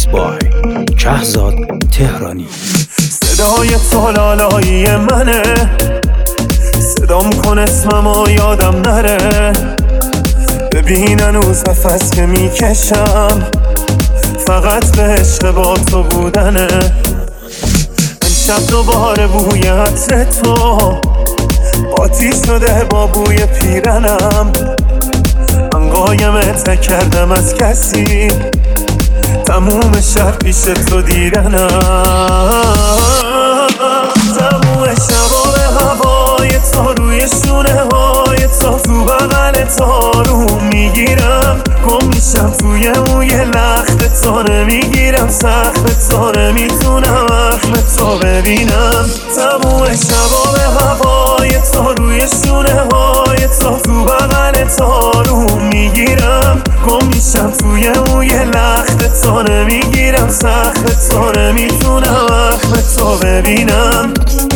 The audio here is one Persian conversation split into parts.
بای شهزاد تهرانی. صدای تالالایی منه، صدام کن اسممو یادم نره. ببین هنوز نفس که میکشم فقط به عشق با تو بودنه. امشب دوباره بوی عطر تو قاطی شده با بوی پیرنم. من قایمت نکردم از کسی، تموم شب پیش تو دیدنم. تموم شبا به هوای تو، روی شونه های تو بغل تو رو میگیرم. گم میشم توی موی لخت تو، نمیگیرم سخت تو، نمیتونم اخم تو ببینم. تموم شبا به هوای تو، روی شونه های تو بغل تو رو میگیرم. گم میشم توی موی لخت تو، نمیگیرم سخت تو، نمیتونم اخم تو ببینم.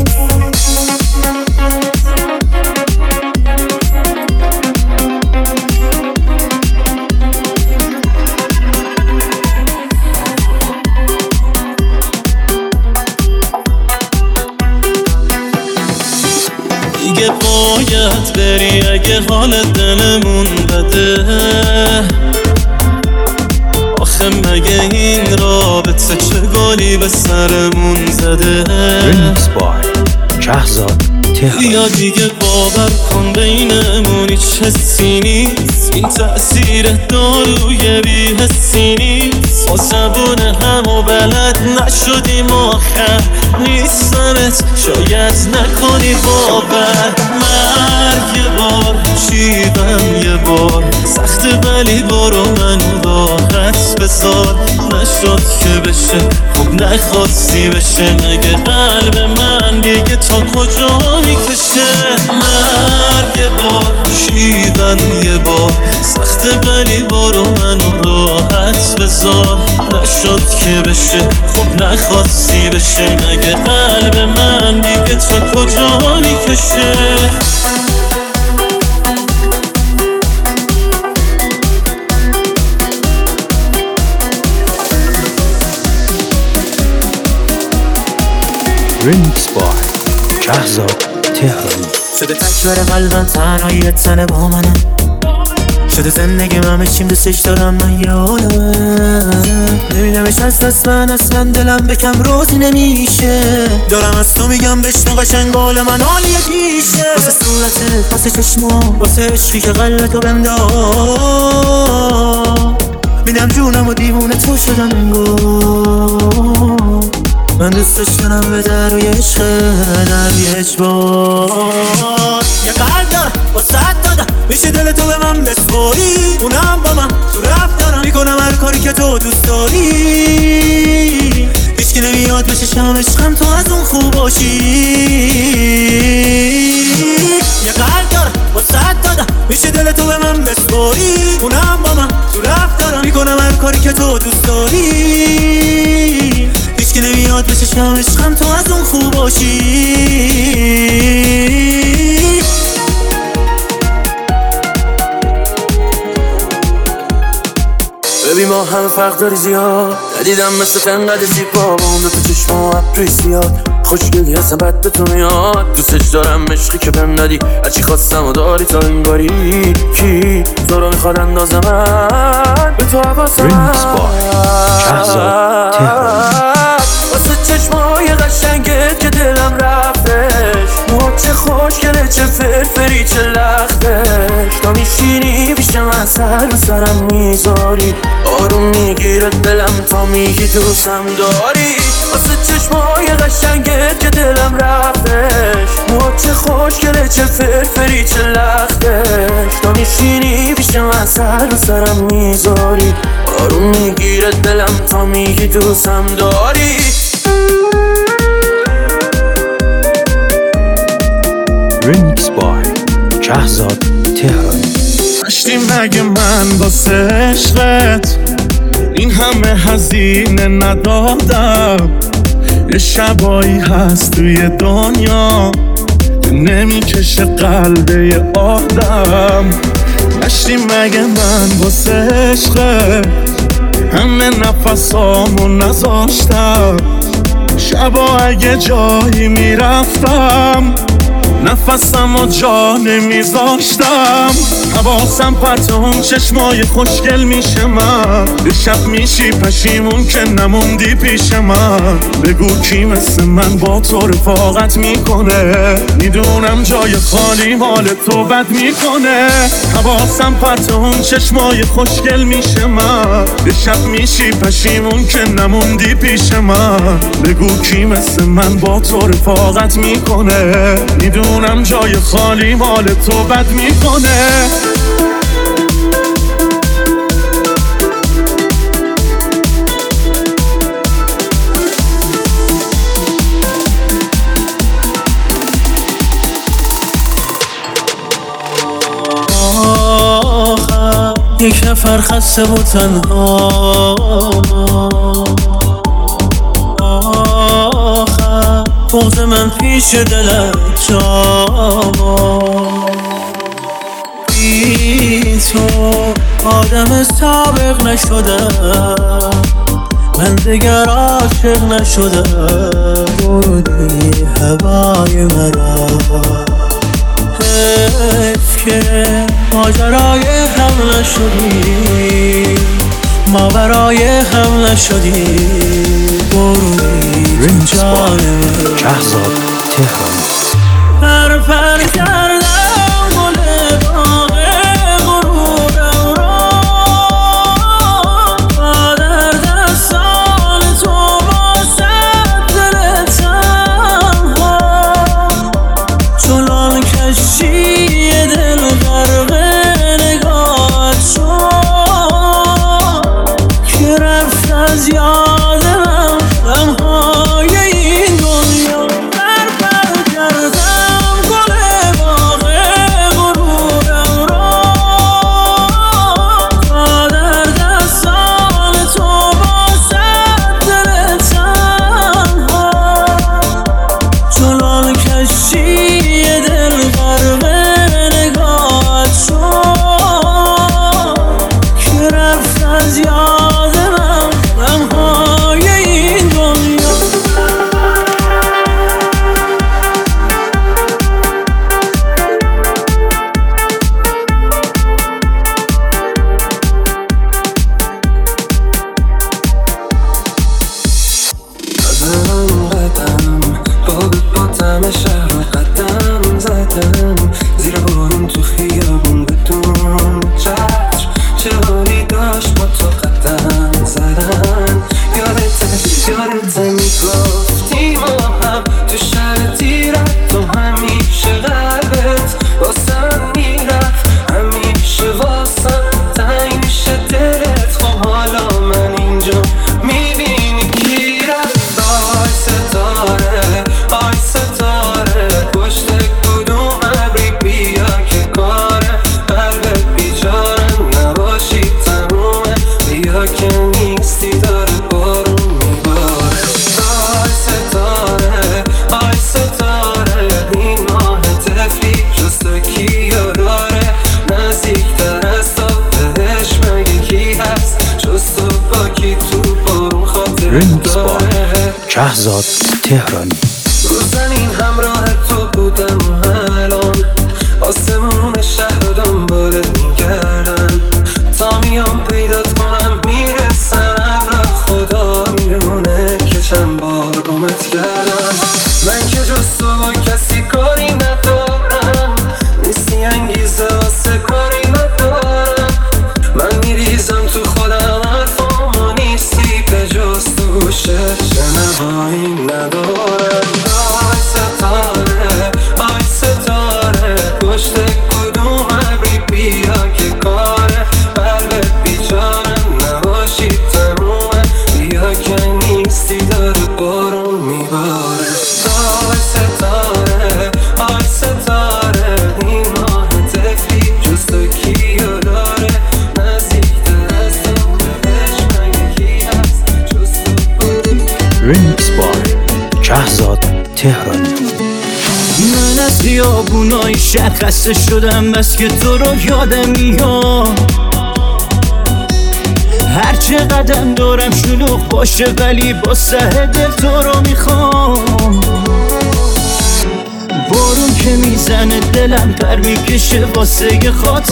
دیگه باید بری اگه حال دلمون بده. آخه مگه این رابطه چه گلی به سرمون زده. ریمیکس بای شهزاد تهرانی. یا دیگه باور کن بینمون هیچ حسی نیست، این تأثیر داروی بی حسی نیست. ما زبون هم و بلد نشدیم آخر نیستمت، شاید نکنی باور. مرگ یه بار، شیبم یه بار سخت ولی برو منو راحت بذار. نشد که بشه خوب نخواستی بشه، مگه قلب من دیگه تا کجا میکشه. مرگ یه بار، شیبم یه بار سخت ولی برو منو راحت بذار. نشد که بشه خوب نخواستی بشه، مگه قلب من دیگه تا کجا میکشه. ریمیکس بای شهزاد تهرانی. شده تکبر قلبم تنهایی تنه با منه، شده زندگی من بشیم دوستش دارم من یه عالمه. نمیدمش از دست من اصلا دلم بکم روزی نمیشه. دارم از تو میگم بشنو قشنگ حال من عالیه پیشه. واسه صورتت، واسه چشما، واسه عشقی که قلبتو بهم داد. میدم جونم و دیوونه تو شدم انگار. من دوست داشتنم به دروی عشق در اجبار. یه قلب دارم واسه دادم، میشه دل تو به من بسپاری. اونم با من تو رفتارم، میکنم هر کاری که تو دوست داری. هیچکی نمیاد بشه شم عشقم تو از اون خوب باشی. یه قلب دارم واسه دادم، میشه دل تو به من بسپاری. اونم با من تو رفتارم، میکنم هر کاری که تو دوست داری. که نمیاد بشه شم عشقم تو از اون خوب باشی. ببین ما همه فرق داری زیاد، ندیدم مثل فنقدر زیبا با اون دو تا چشم و ابروی زیاد. خوشگلی هستم بد به تو میاد، دوستش دارم عشقی که بهم ندی. هرچی خواستم و داری تا این باری. کی تو رو میخواد اندازه من به تو حواسم. ریمیکس بای شهزاد تهرانی. واسه چشمای قشنگت که دلم رفتش، موهات چه خوشگله چه فرفری چه لختش. تا میشینی پیشم از سر به سرم میذاری، آروم میگیره دلم تا میگی دوستم داری. واسه چشمای قشنگت که دلم رفتش، موهات چه خوشگله چه فرفری چه لختش. تا میشینی پیشم از سر به سرم میذاری، آروم میگیره دلم تا میگی دوستم داری. ریمیکس بای شهزاد تهرانی. داشتیم مگه من واسه عشقت این همه هزینه ندادم. یه شبایی هست توی دنیا که نمیکشه قلب یه آدم. داشتیم مگه من واسه عشقت همه نفسامو نذاشتم، شبا اگه جایی میرفتم نفسم و جا نمیذاشتم. حواسم پرت اون چشمای خوشگل میشه من، یه شب میشی پشیمون که نموندی پیش من. بگو کی مثل من با تو رفاقت میکنه، میدونم جای خالی مال تو بد میکنه. حواسم پرت اون چشمای خوشگل میشه من، یه شب میشی پشیمون که نموندی پیش من. بگو کی مثل من با تو رفاقت میکنه، میدونم جای خالی مال تو بد میکنه. یک نفر خسته و تنها، آخر بغض من پیش دلت جا. بی تو آدم سابق نشدم، من دیگر عاشق نشدم. بردی هوای مرا، حیف که ماجرای هم نشدی، ما برای هم نشدی. بردی تو جان من. شهرزاد تهرانی. پر کردم گل باغ غرورم را، در دستان تو باشد دل تنها. چنان کشتی دل غرق نگاهت شد که رفت از یادم غمهای این دنیا. پر کردم گل باغ غرورم را، تا در دستان تو باشد دل تنها. چنان کشتی دل غرق نگاهت شد که رفت از یادم غمهای این دنیا. زدم قدم با طعم شهر قدم زدم، زیر بارون تو خیابون بدون چتر. چه حالی داشت با تو قدم زدن، یادت میگفتی ما هم تو شهر تیرت، تو همیشه قلبت واسم میرفت، همیشه واسم تنگ میشه دلت. خب حالا من اینجا میبینی کی رفت. آی ستاره آی ستاره، پشت کدوم ابری بیا که کاره. قلبت بیچارم نباشی تمومه، بیا که نیستی داره بارون میباره. آی ستاره آی ستاره، این ماه تفلی جز تو کیو داره. نزدیکتر از تو بهش مگه کی هست، جز تو با کی تو بارون خاطر رمیکس با داره. شهرزاد تهرانی. رو زمین همراه تو بودم و الان آسمون شهر رو دنبالت میگردم. تا میام پیدات کنم میرسم ابرا، خدا میدونه که چند بار گمت کردم. من که جز تو با کسی کاری ندارم، نیستی انگیزه واسه کاری ندارم. من میریزم تو خودم حرفامو نیستی، به جز تو گوشه شنوایی ندارم. آی ستاره آی ستاره، پشت کدوم ابری بیا که کاره. قلبت بیچارم نباشی تمومه، بیا که نیستی داره بارون میباره. آی ستاره آی ستاره، این ماه تفلی جز تو کیو داره. نزدیکتر از تو بهش مگه کی هست، جز تو. رمیکس با شهرزاد تهرانی. من از خیابونای شهر خسته شدم، بس که تو رو یادم میاد. هرچه قدم دارم شلوغ باشه ولی با سه دل تو رو میخوام. بارون که میزنه دلم پر میکشه واسه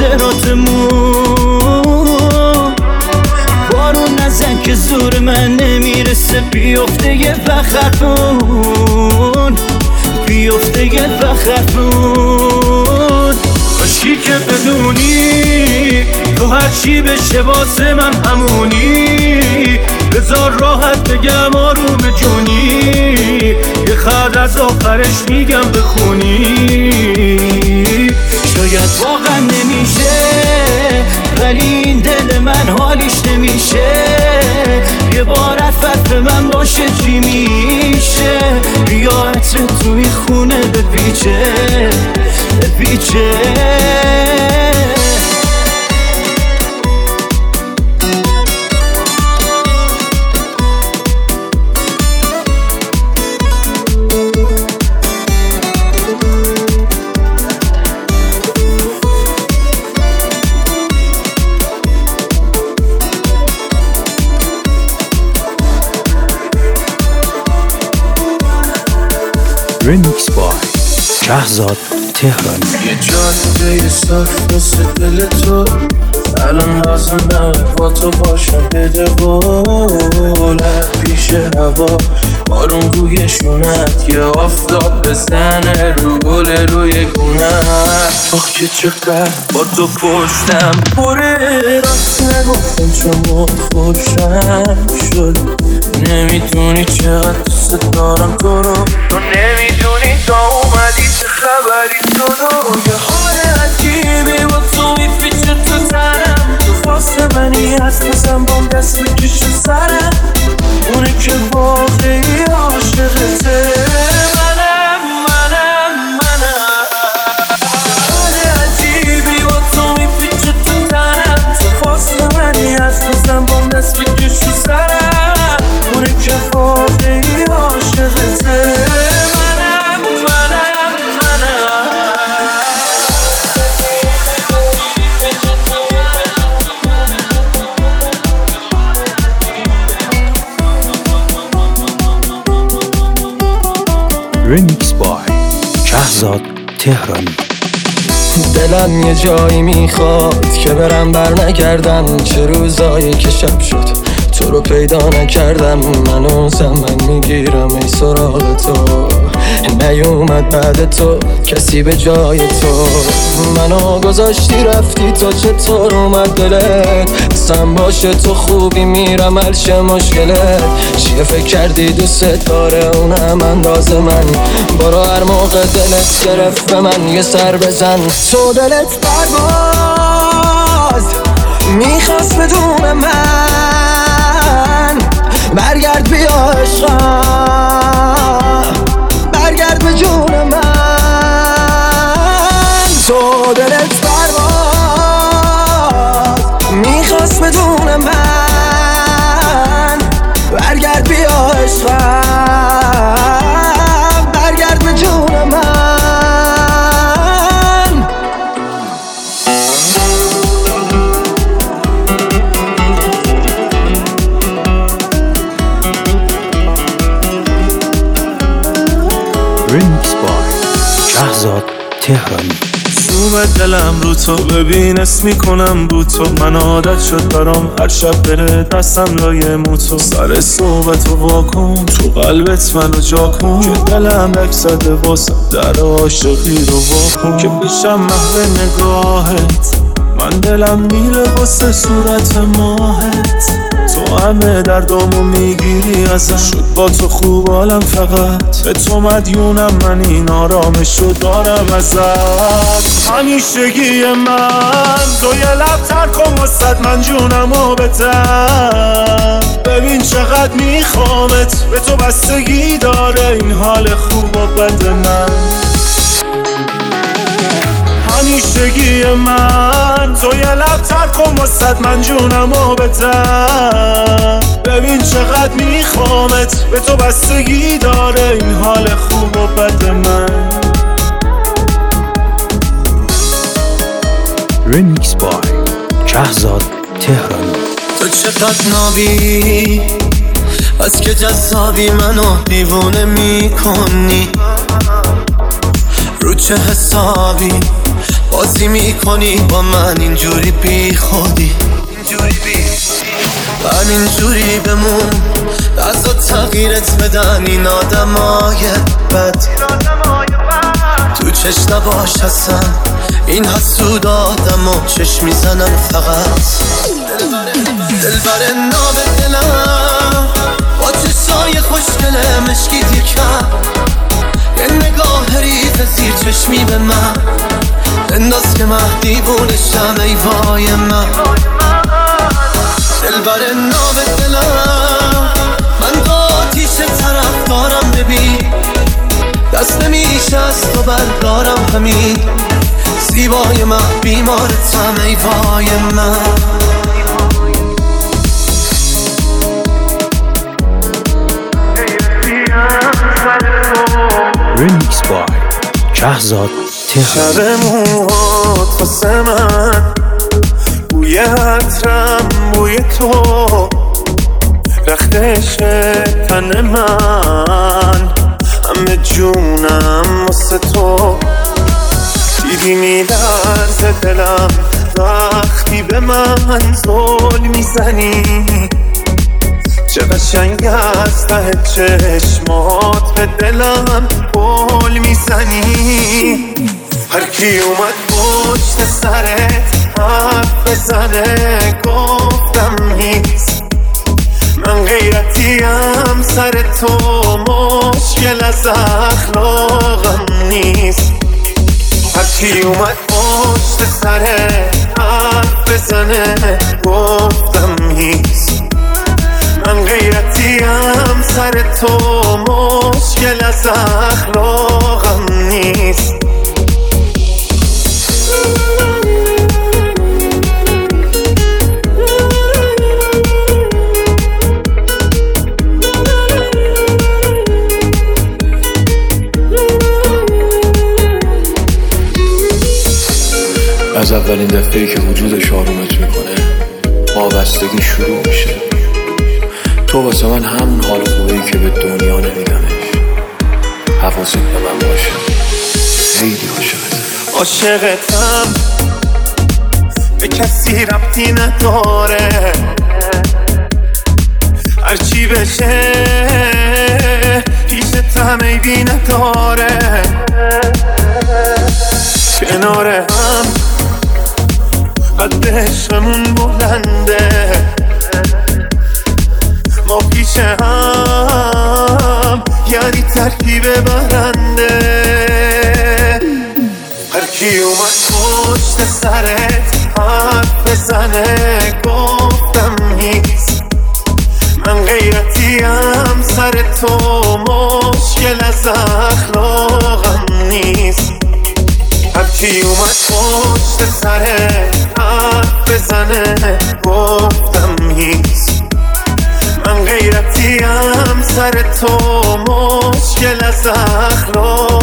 خاطراتمون. بارون نزن که زور من نمیرسه بیفته یه بخرمون، بیفته یه بخرمون. کاشکی که بدونی تو هرچی بشه واسه من همونی. بذار راحت بگم آروم جونی، یه خط از آخرش میگم بخونی. شاید واقعا نمیشه ولی این دل من حالیش نمیشه. یه بار عطر من باشه چی میشه؟ بیا عطر توی خونه بپیچه بپیچه. Remix by شهزاد تهرانی. یه جاده صاف مثل دل تو الان لازمه با تو باشم بده بولت پیش هوا. بارون روی شونت یه آفتاب بزنه رو گل روی گونت. آخ که چقدر با تو پشتم پره راست نگفتم چون خوشم شد. نمیدونی چقدر دوست دارم تو رو، تو نمیدونی تا اومدی چه خبری تو رو. یه حال عجیبی با تو میفیچه تو تنم. تو واسه منی هست بزن بام دست بکشه سرم. اونه که واقعی عاشقته منم. حال عجیبی با تو میفیچه تو تنم. تو واسه منی هست بزن بام دست بکشه سرم. اونه که واقعی عاشقته منم. Remix by شهزاد تهرانی. دلم یه جایی میخواد که برم بر نگردم. چه روزایی که شب شد تو رو پیدا نکردم. منو زمن میگیرم ای سراغ تو. نیومد بعد تو کسی به جای تو. منو گذاشتی رفتی تو چطور اومد دلت؟ سم باشه تو خوبی میرم الشه مشکلت. چیه فکر کردی دوست داره اونم انداز من؟ برو هر موقع دلت گرفت به من یه سر بزن. تو دلت پرواز میخواست بدون من. برگرد بیا عشقم برگرد به جون من. تو دلت پرواز میخواست بدون من. برگرد بیا عشقم برگرد به جون من. Remix by شهزاد تهرانی. زوم دلم رو تو ببین اسم میکنم بو تو. من عادت شد برام هر شب بره دستم لای موتو. سر صحبت و واکن تو قلبت منو جا کن. که دلم بک زده واسم در عاشقی رو واکن. که بشم محو نگاهت من دلم میره واسه صورت ماهت. تو همه دردامو میگیری ازم. شد با تو خوب حالم فقط به تو مدیونم. من این آرامشو دارم ازت. همیشگی من تو یه لب تر کن واسد من جونمو بدم. ببین چقدر میخوامت به تو بستگی داره این حال خوب و بد من. همیشگی من تو یه لب تر کن واسد من جونمو بدم. ببین چقدر میخوامت به تو بستگی داره این حال خوب و بد من. Remix by شهزاد تهرانی. تو چقدر نابی از که جذابی منو دیوونه میکنی، رو چه حسابی بازی میکنی با من اینجوری بی خودی، من اینجوری بمون ازا تغییرت بدن این آدمای بد، تو چش نباش هستن این حسود آدم و چشم میزنن فقط. دلبر ناب دلم با چشای خوشگله مشکی دیکم، یه نگاه ریز زیر چشمی به من انداز که من دیوونشم ای وای من. دلبر ناب دلم من قاتیش طرف دارم ببین، دست نمیشه از تو بردارم همین، زیبای من بیمارتم ای وای من. Remix by شهزاد تهرانی. شب موهات واسه من بوی عطرم بوی تو، رختش تن من همه جونم واسه تو، دیدی میلرزه دلم وقتی به من زل میزنی، چه قشنگ از ته چشمات به دلم گل میزنی. هر کی اومد پشت سرت حرف بزنه گفتم نیست، من غیرتیم سر تو مشکل از اخلاقم نیست. هر کی اومد پشت سرت حرف بزنه گفتم نیست، من غیرتیم سر تو مشکل از اخلاقم نیست. از اولین دفعه‌ای که وجودش آرومت میکنه وابستگی شروع میشه. تو واسه من همون حال خوبی که به دنیا نمیدمش، حواست به من باشه، خیلی عاشقتم به کسی ربطی نداره، هرچی بشه پیشتم عیبی نداره، کنار هم قد عشقمون بلنده، ما پیش هم یعنی ترکیب برنده. هر کی اومد پشت سرت حرف بزنه گفتم نیست، من غیرتیم سر تو مشکل از اخلاقم نیست. هر کی اومد پشت سرت حرف بزنه گفتم نیست، من غیرتیم سر تو مشکل از اخلاق